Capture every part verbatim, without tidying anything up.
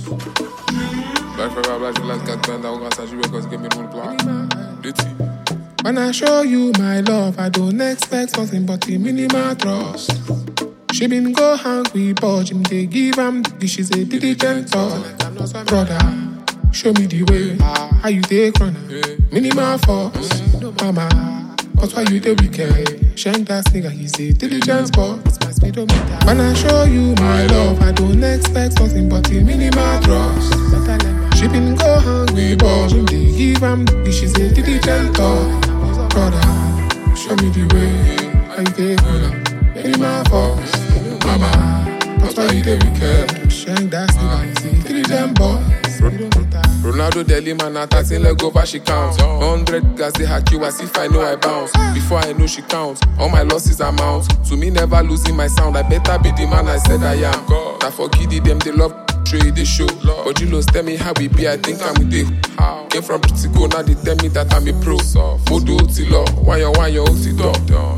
Black forever, black last got banned out grâce à J W cause give me one block. The T. When I show you my love, I don't expect something but the minimal trust. She been go hungry, but him they give am the she's a diligent talk. Brother, show me the way, how you take run, minimal force. Mama, but why you the wicked? Shank that nigga, he's a diligent boss. When I show you my love, I don't expect something but the minimal trust. She been go hungry, but him they give am the she's a diligent talk. Brother, show me the way, how you take run, minimal force. Mama, but why you the wicked? Shank that nigga, he's a diligent boss. Ronaldo Deli man at thirteen leg over she counts. Hundred guys they hack you as if I know I bounce. Before I know she counts, all my losses amount to me never losing my sound. I better be the man I said I am. I forgive them, they love trade they show. But you lost tell me how we be. I think I'm with you. Came from pretty go now they tell me that I'm a pro. Modo Otilo, why you why you Otilo?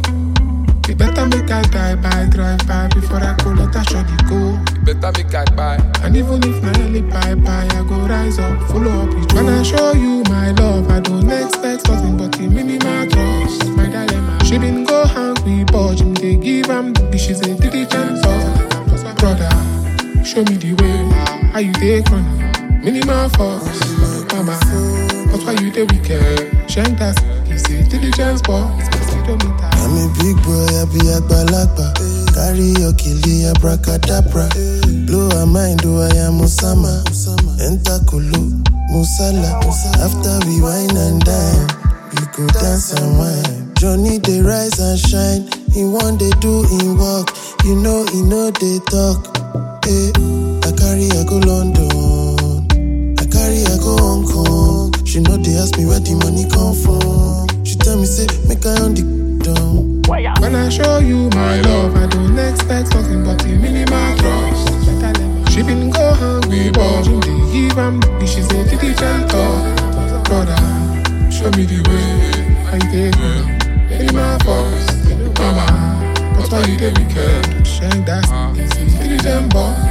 You better make I die by drive by before I go let her shorty go. Better make I buy. And even if my only bye bye, I go rise up, follow up with you. When I show you my love, I don't expect something but the minimal trust. My dilemma, she been go hungry, but him they give am the she's a diligent talk. Brother, show me the way, how you take run, minimal force. Mama, but why you the wicked? Shank that he's a diligent boss. I'm a big boy, I be a balakba. Carry your killie, abracadabra. Blow a mind, do I am Osama. Enter Kulu, Musala. After we wine and dine, we go dance and wine. Johnny, they rise and shine. He one they do in work. You know, he know they talk. Hey, I carry, I go London. I carry, I go Hong Kong. She know they ask me where the money come from. She tell me, say, make I on the down. When I show you my love, I don't expect something but the minimal trust. She been go hungry, but him they give am the she's a diligent talk. Brother, show me the way, how you take run, minimal force. Mama, but why you the wicked? Shank that he's a diligent boss.